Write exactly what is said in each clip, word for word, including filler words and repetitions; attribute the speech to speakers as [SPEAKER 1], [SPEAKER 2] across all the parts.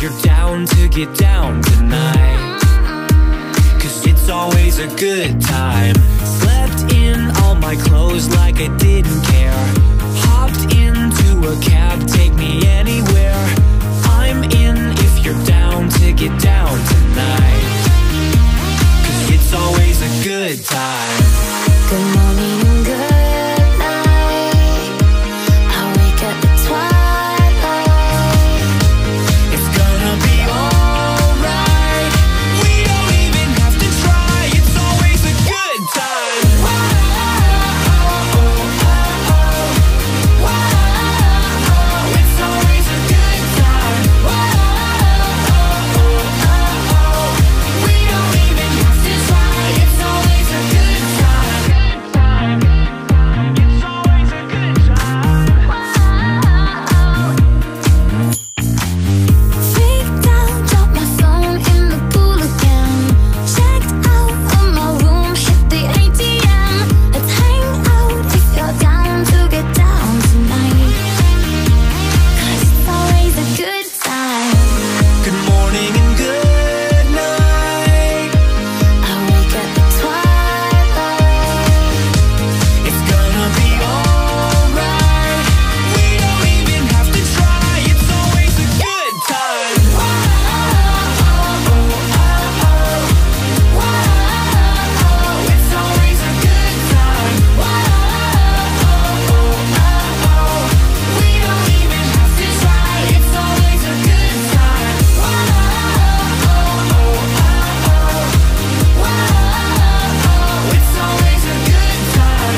[SPEAKER 1] you're down to get down tonight, 'cause it's always a good time. Slept in all my clothes like I didn't care. Hopped into a cab, take me anywhere. I'm in if you're down to get down tonight, 'cause it's always a good time.
[SPEAKER 2] Good morning and good night. I wake up at twilight.
[SPEAKER 1] It's gonna be alright. We don't even have to try. It's always a good time. It's always a good time. We don't even have to try. It's always a good time. It's always a good time.
[SPEAKER 2] Freaked out, dropped my phone in the pool again. Checked out of my room, hit the A T M. Let's hang out if you're down to get down tonight, 'cause it's always a good time.
[SPEAKER 1] Good morning and good night.
[SPEAKER 2] I wake up at twilight.
[SPEAKER 1] It's gonna be alright. We don't even have to try. It's always a good time. It's always a good time. We don't even have to try. It's always a good time. It's always a good time.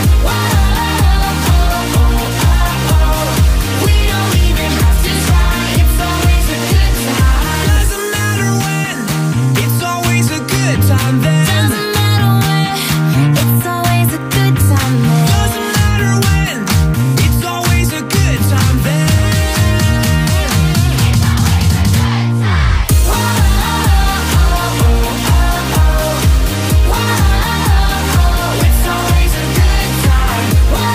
[SPEAKER 1] We don't even have to try. It's always a good time. Doesn't matter when. It's always a good time then.
[SPEAKER 2] Doesn't matter when, it's always a good time then.
[SPEAKER 1] Doesn't matter when. It's always a good time then. It's always a good time.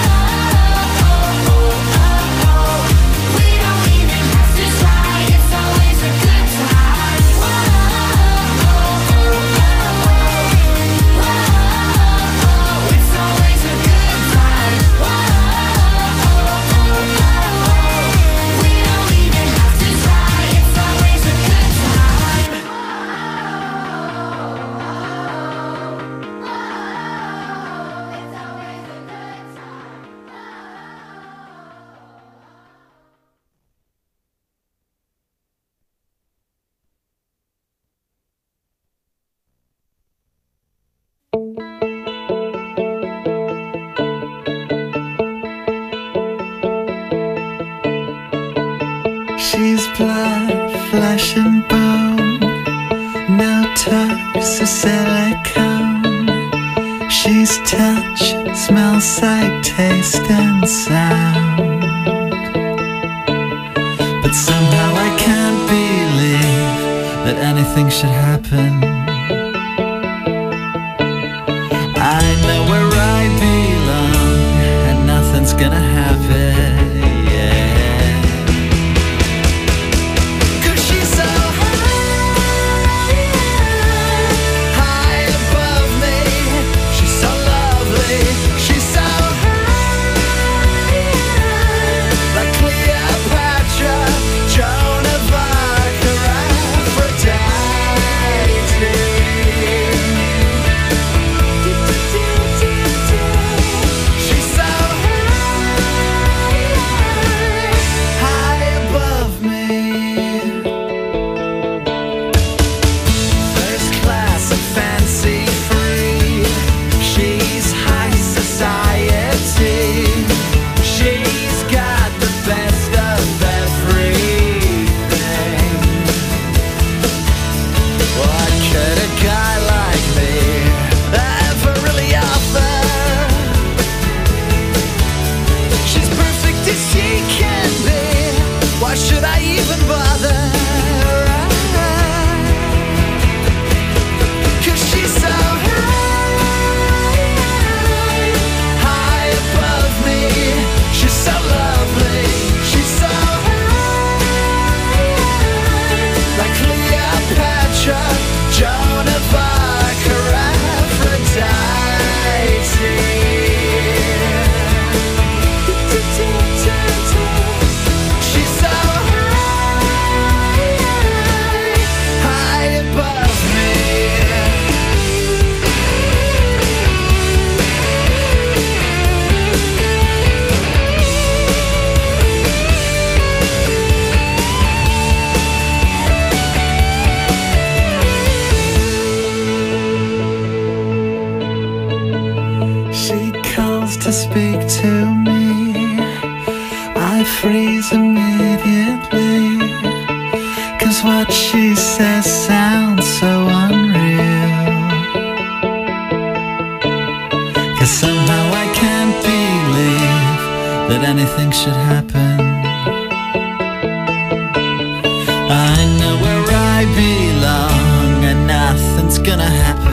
[SPEAKER 1] We don't even have to try. It's always a good time. It's always a good time. We don't even have to try. It's always a good time.
[SPEAKER 3] She's blood, flesh and bone, no toes or silicone. She's touch, smell, sight, taste and sound. But somehow I can't believe that anything should happen. I know where I belong and nothing's gonna happen.
[SPEAKER 1] Like
[SPEAKER 3] she says sounds so unreal. 'Cause somehow I can't believe that anything should happen. I know where I belong and nothing's gonna happen.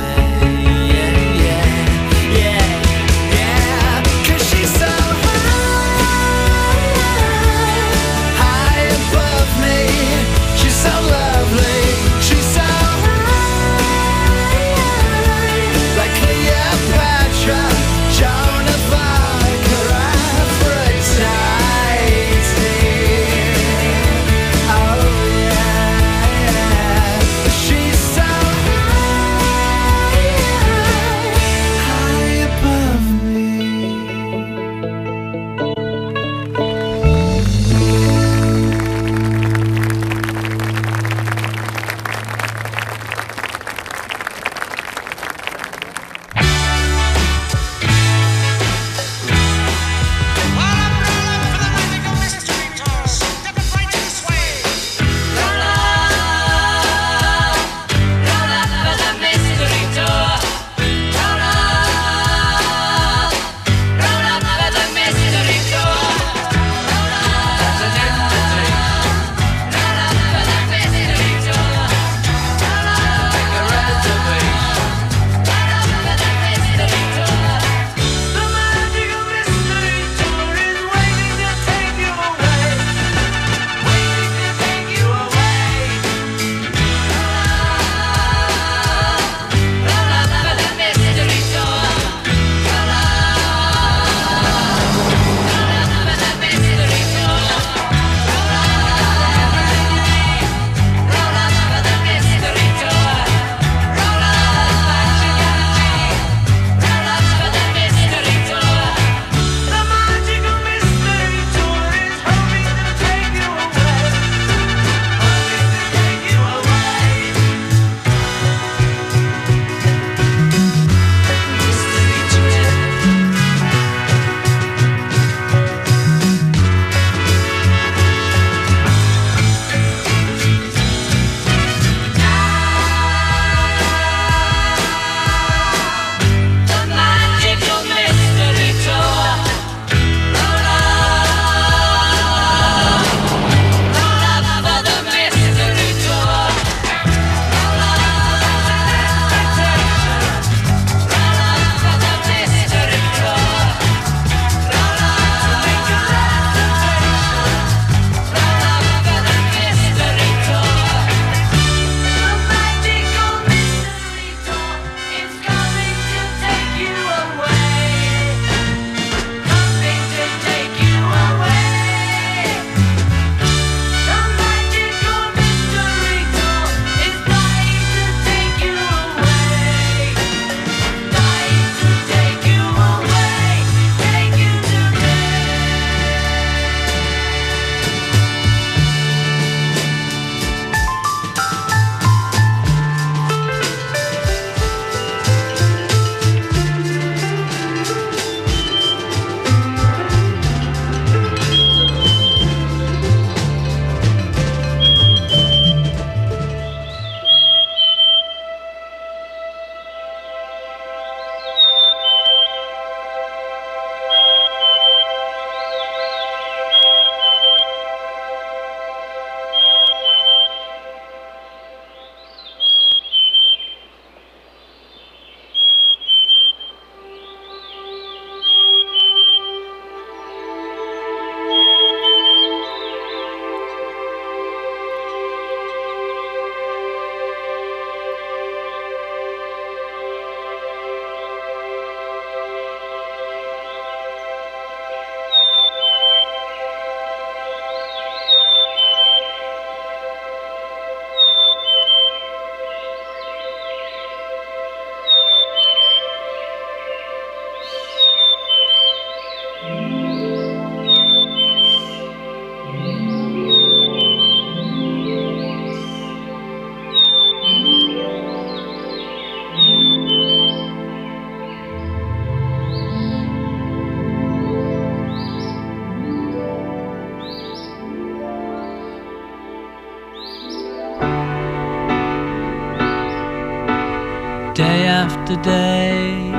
[SPEAKER 3] day after day,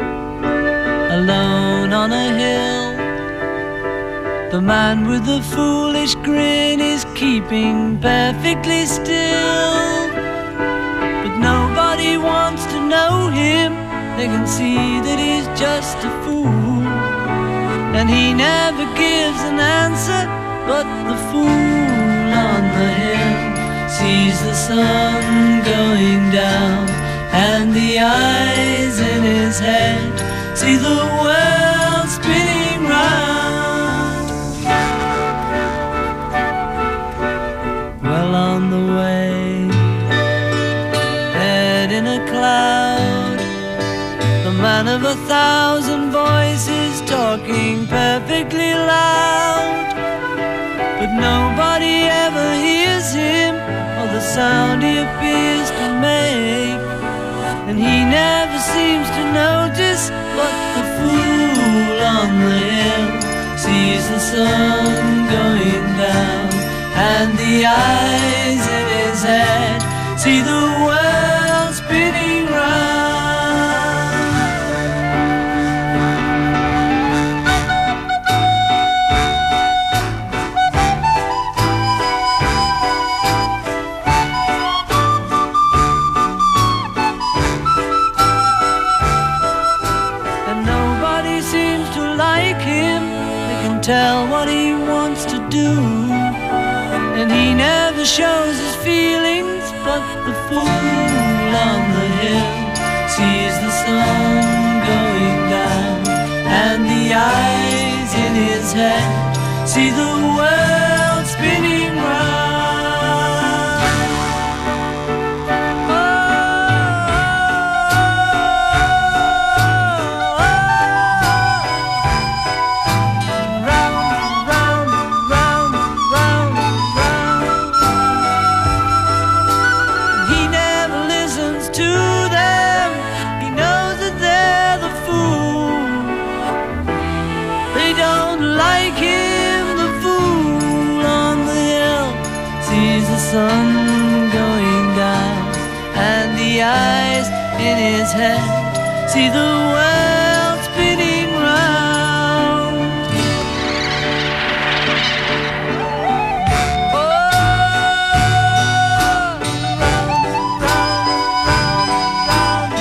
[SPEAKER 3] alone on a hill. The man with the foolish grin is keeping perfectly still. But nobody wants to know him. They can see that he's just a fool. And he never gives an answer, but the fool on the hill sees the sun going down, and the eyes in his head see the world spinning round. Well on the way, head in a cloud, the man of a thousand voices talking perfectly loud. But nobody ever hears him, or the sound he appears to make. And he never seems to notice, but the fool on the hill sees the sun going down, and the eyes in his head see the world spinning round. Tell what he wants to do, and he never shows his feelings, but the fool on the hill sees the sun going down, and the eyes in his head see the world spinning round. Sun going down, and the eyes in his head see the world spinning round. Oh, round, round,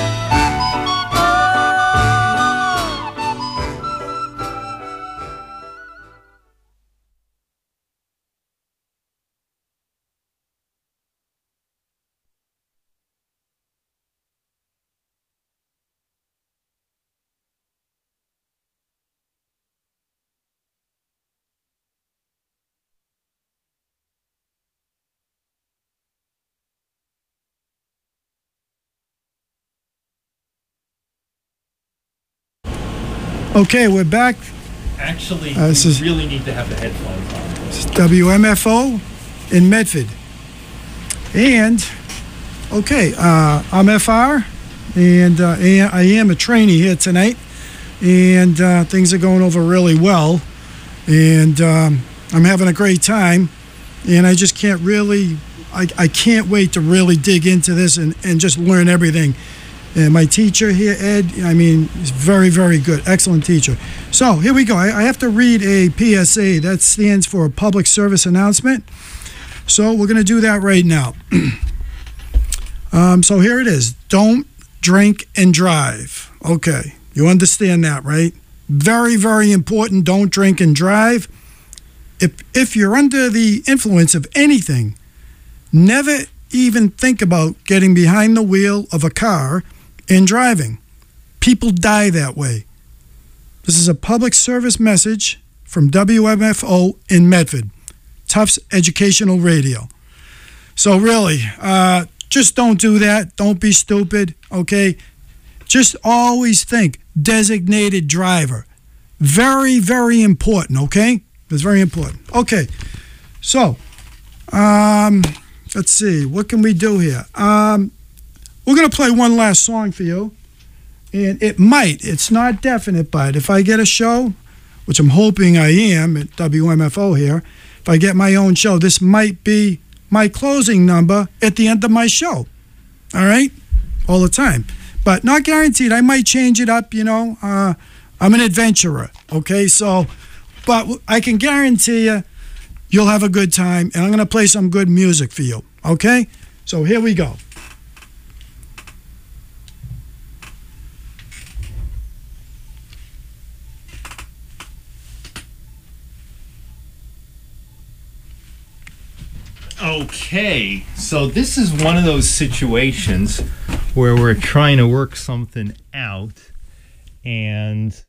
[SPEAKER 4] Okay, we're back.
[SPEAKER 5] Actually,
[SPEAKER 4] Uh, this
[SPEAKER 5] you
[SPEAKER 4] is-
[SPEAKER 5] really need to have the headphones on.
[SPEAKER 4] It's W M F O in Medford. And, okay, uh, I'm F R, and uh, I am a trainee here tonight, and uh, things are going over really well, and um, I'm having a great time, and I just can't really, I, I can't wait to really dig into this and, and just learn everything. And my teacher here, Ed, I mean, he's very, very good. Excellent teacher. So here we go. I, I have to read a P S A. That stands for a public service announcement. So we're going to do that right now. um, so here it is. Don't drink and drive. Okay. You understand that, right? Very, very important. Don't drink and drive. If, if you're under the influence of anything, never even think about getting behind the wheel of a car and driving. People die that way. This is a public service message from W M F O in Medford, Tufts Educational Radio. So really, uh, just don't do that. Don't be stupid, okay? Just always think designated driver. Very, very important, okay? It's very important. Okay, so um, let's see. What can we do here? Um, we're going to play one last song for you. And it might, it's not definite, but if I get a show, which I'm hoping I am at W M F O here, if I get my own show, this might be my closing number at the end of my show. All right? All the time. but not guaranteed. I might change it up, you know. Uh, I'm an adventurer, okay? So, but I can guarantee you, you'll have a good time, and I'm going to play some good music for you, okay? So here we go.
[SPEAKER 5] Okay, so this is one of those situations where we're trying to work something out, and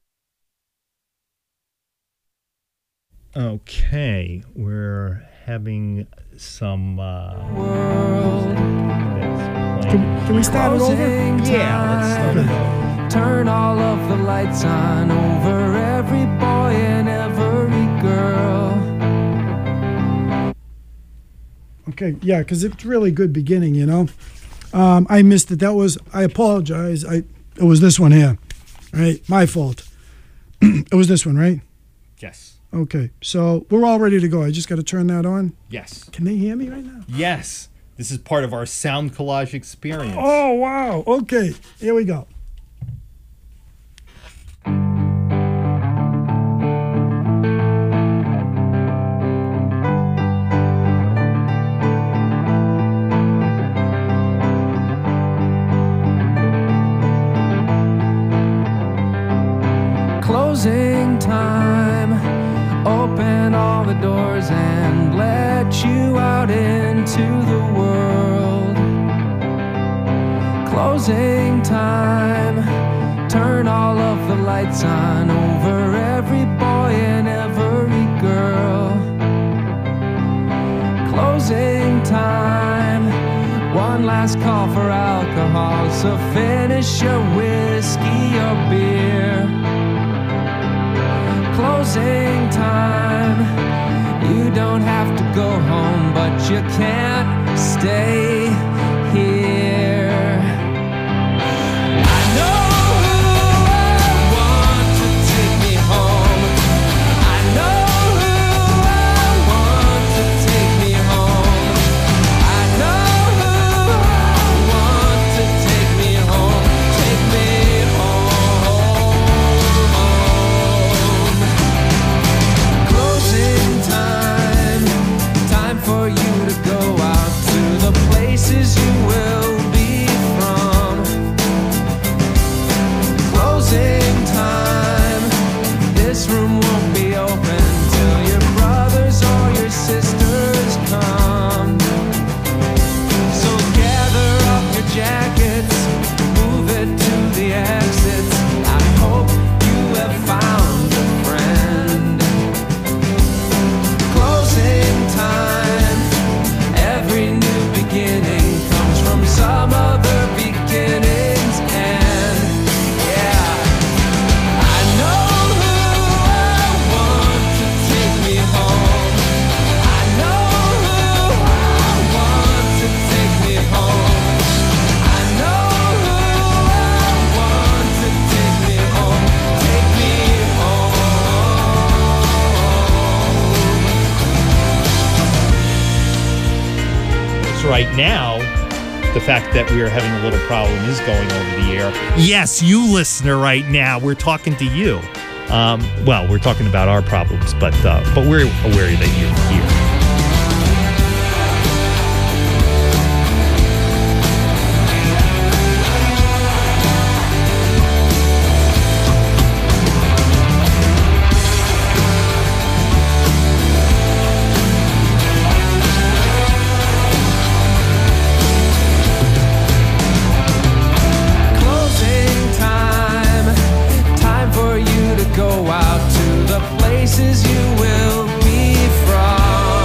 [SPEAKER 5] okay, we're having some uh,
[SPEAKER 6] World.
[SPEAKER 4] Can, can we start it over?
[SPEAKER 5] Yeah, let's start it over.
[SPEAKER 6] Turn all of the lights on over every boy and every girl.
[SPEAKER 4] Okay, yeah, because it's really good beginning, you know. Um, I missed it. That was, I apologize. I It was this one here, right? My fault. It was this one, right?
[SPEAKER 5] Yes.
[SPEAKER 4] Okay, so we're all ready to go. I just got to turn that on.
[SPEAKER 5] Yes.
[SPEAKER 4] Can they hear me right now?
[SPEAKER 5] Yes. This is part of our sound collage experience.
[SPEAKER 4] Oh, wow. Okay, here we go.
[SPEAKER 6] Closing time. Open all the doors and let you out into the world. Closing time. Turn all of the lights on over every boy and every girl. Closing time. One last call for alcohol, so finish your whiskey or beer. Closing time. You don't have to go home, but you can't stay here. I know who I want to take me home. I know who I want to take me home. I know who I want to take me home. Take me home. Closing time. Time for you to go out to the places you will be from. Closing time. This room won't be open till your brothers or your sisters come. So gather up your jackets, move it to the exits. I hope you have found a friend. Closing time. Every new beginning comes from some other beginning's end. Yeah. I know who I want to take me home. I know who I want to take me home. I know who I want to take me home. Take me home.
[SPEAKER 5] So right now, the fact that we are having a little problem is going over the air. Yes, you listener right now, we're talking to you. Um, well, we're talking about our problems, but uh, but we're aware that you're here.
[SPEAKER 6] Closing time. Time for you to go out to the places you will be from.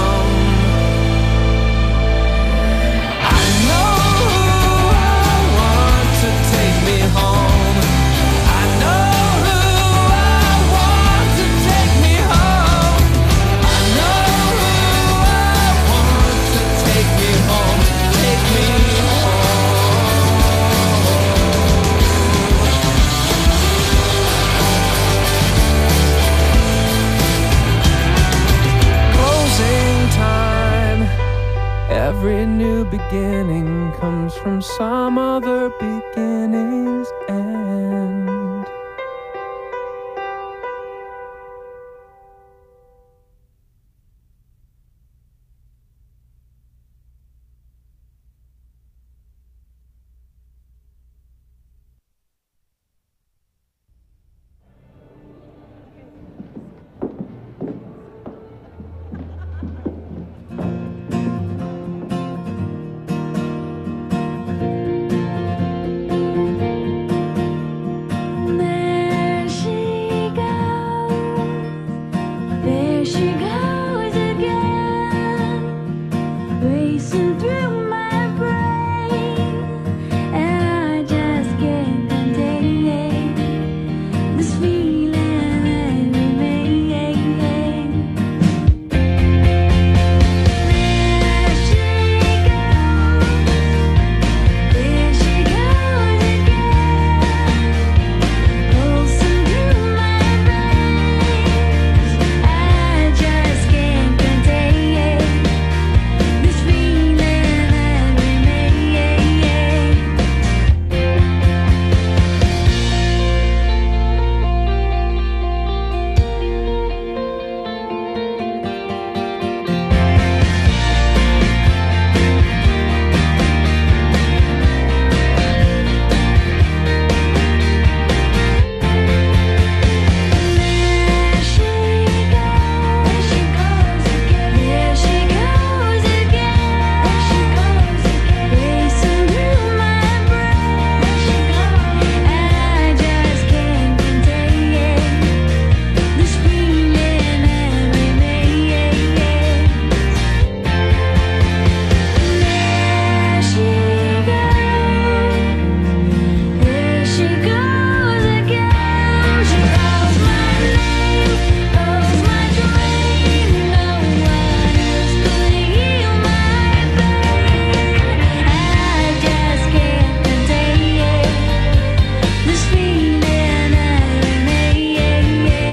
[SPEAKER 6] Every new beginning comes from some other beginning's end.
[SPEAKER 2] There she goes, there she goes again, racing through my brain, and I just can't contain this feeling that remains. There she goes, there she goes again, pulsing through my veins. I just can't contain this feeling that remains. There she goes, she goes again. There she goes again. She goes again. Racing through my brain. She goes. I just can't contain this feeling that remains. There she goes. There she goes again. She calls my name, calls my dream. No one else could heal my pain. I just can't contain this feeling that remains.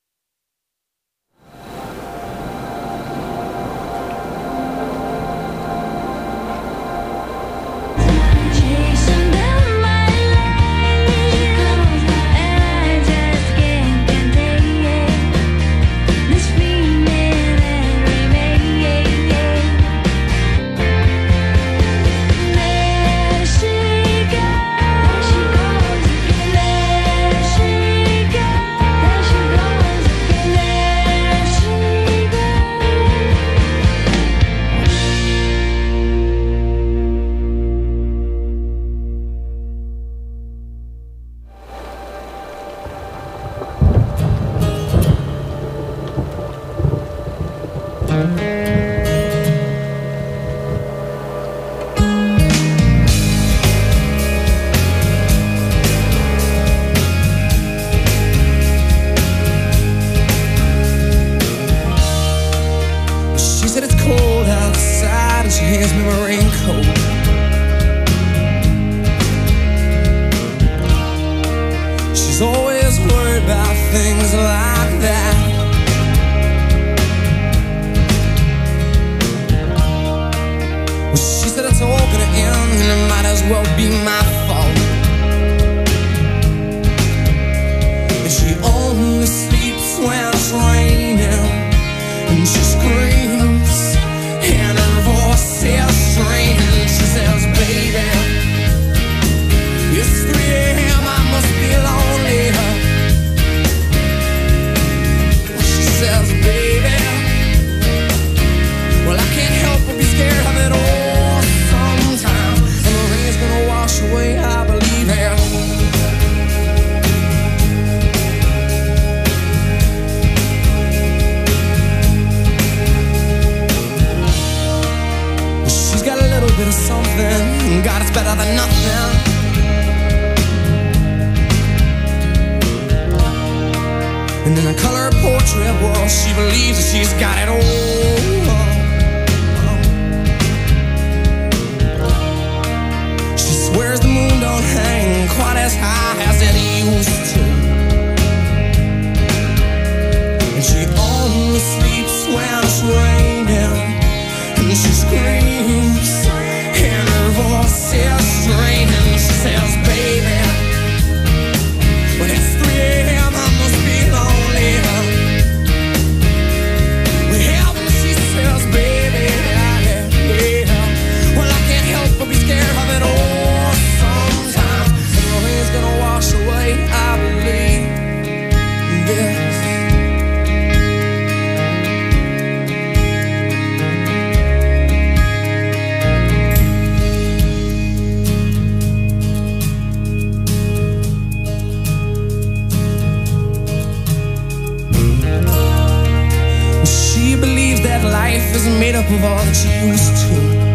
[SPEAKER 2] Chasing down my lane, and I just can't contain this feeling that remains. There she goes, she goes again. There she goes, she goes again. There she
[SPEAKER 7] She said it's cold outside and she hands me my raincoat. She's always worried about things like that. Well, she said it's all gonna end and it might as well be my fault. And she only sleeps when it's raining. And she screams, and her voice is strange. She says, baby, it's three a m, I must be lonely. She says, baby, well, I can't help but be scared of it all sometimes. And the rain's gonna wash away, I believe it. She's got a little bit of something, God, it's better than nothing. And in a color portrait, well, she believes that she's got it all. She swears the moon don't hang quite as high as it used to. And she only sleeps when it's raining. And she screams, of all that you used to.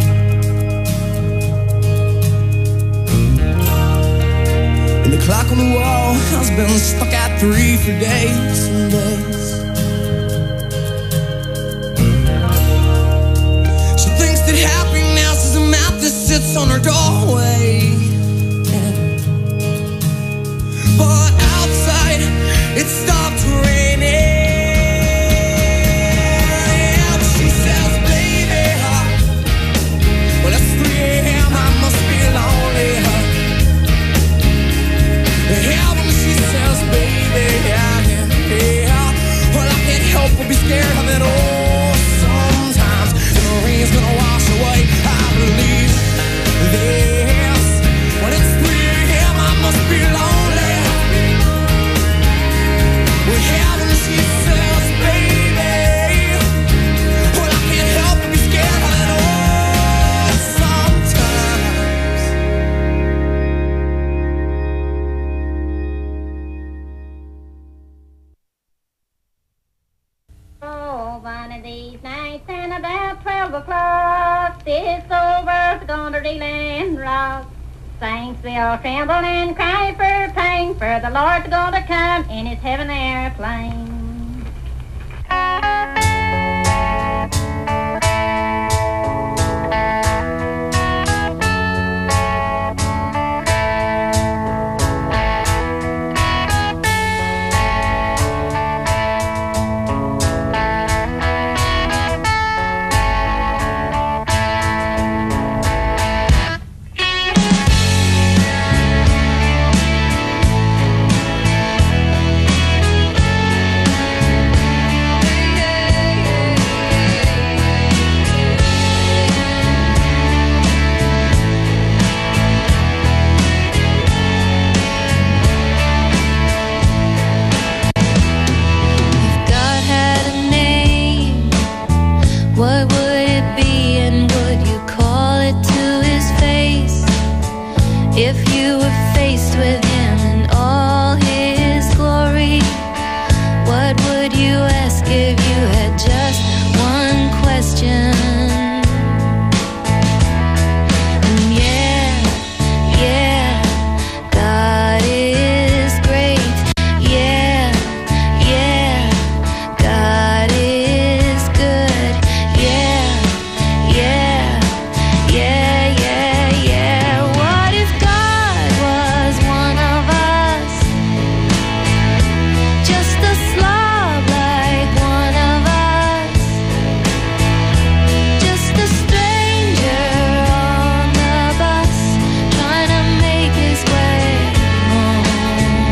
[SPEAKER 7] And the clock on the wall has been stuck at three for days and days. She thinks that happiness is a map that sits on her doorway. But outside, it stopped raining. And she says, baby, well, it's three a m, I must be lonely. Yeah, when she says, baby, yeah, yeah, yeah, well, I can't help but be scared of it all sometimes. And the rain's gonna wash away, I believe this. When it's three a m, I must be lonely. Well, yeah, when she says, baby, well, I can't help but be scared of it all sometimes.
[SPEAKER 8] Oh, one of these nights and about twelve o'clock, this old world's gonna reel and rock. Saints will tremble and cry for pain, for the Lord's gonna come in his heaven airplane.
[SPEAKER 2] What would it be, and would you call it to his face? If you were faced with him in all his glory, what would you ask if you had just one question? And yeah, yeah, God is great. Yeah, yeah, God is good. Yeah, yeah, yeah, yeah, yeah. What if God was one of us? Just a slob like one of us. Just a stranger on the bus, trying to make his way home.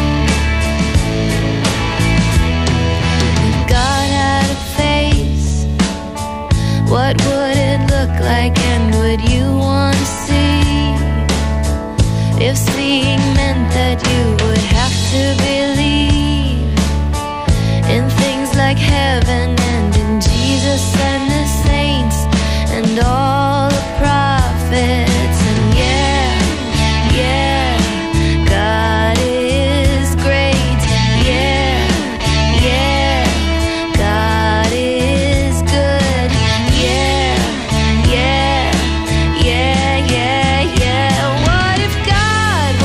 [SPEAKER 2] If God had a face, what would it look like, and would you want to see? If seeing meant that you would have to believe in things like heaven and in Jesus and the saints and all the prophets. And yeah, yeah, God is great. Yeah, yeah, God is good. Yeah, yeah, yeah, yeah, yeah. What if God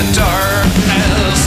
[SPEAKER 1] darkness.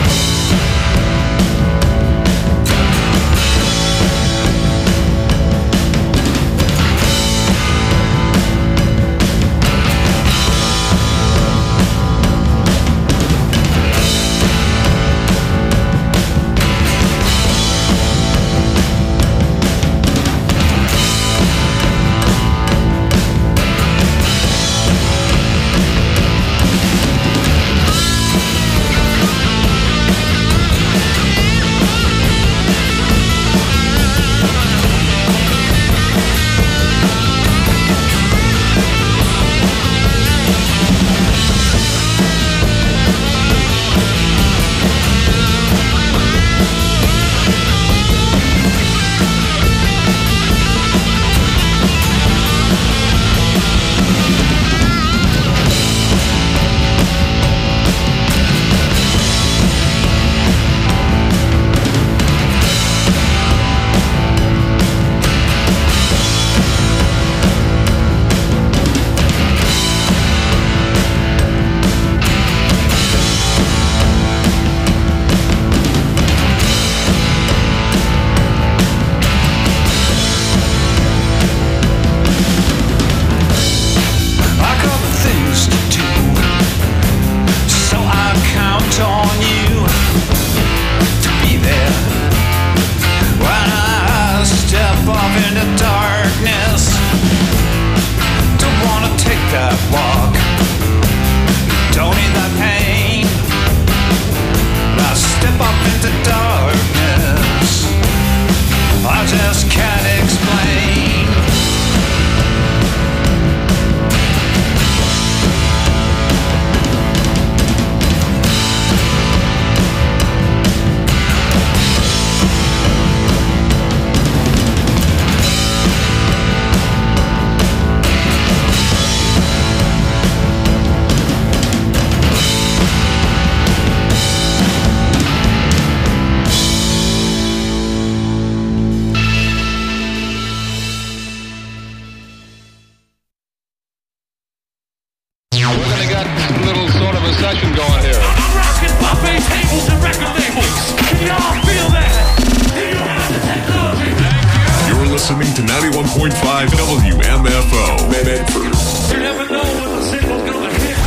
[SPEAKER 9] listening to ninety-one point five W M F O. Medford.
[SPEAKER 10] You never know when the signal's gonna hit.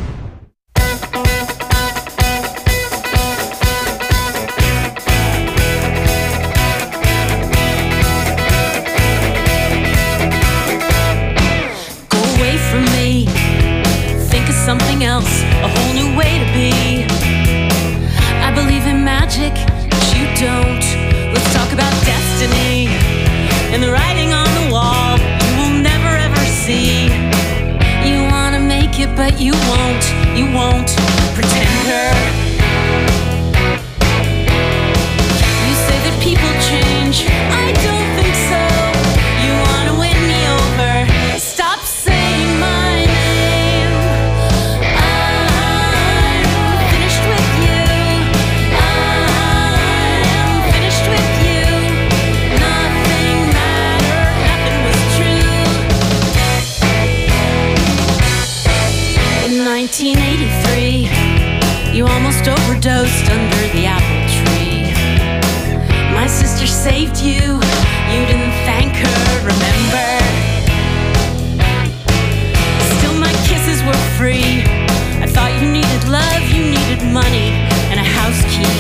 [SPEAKER 11] Go away from me. Think of something else. A whole new way to be. I believe in magic, but you don't. Let's talk about destiny and the writing on the wall you will never ever see. You wanna make it, but you won't. You won't, pretender. You say that people change. I don't think so. You wanna win me over. Stop saying my name. I'm finished with you. I'm finished with you. Nothing mattered, nothing was true. In nineteen eighty-three, you almost overdosed under the apple tree. My sister saved you, you didn't thank her, remember? Still my kisses were free. I thought you needed love, you needed money, and a house key.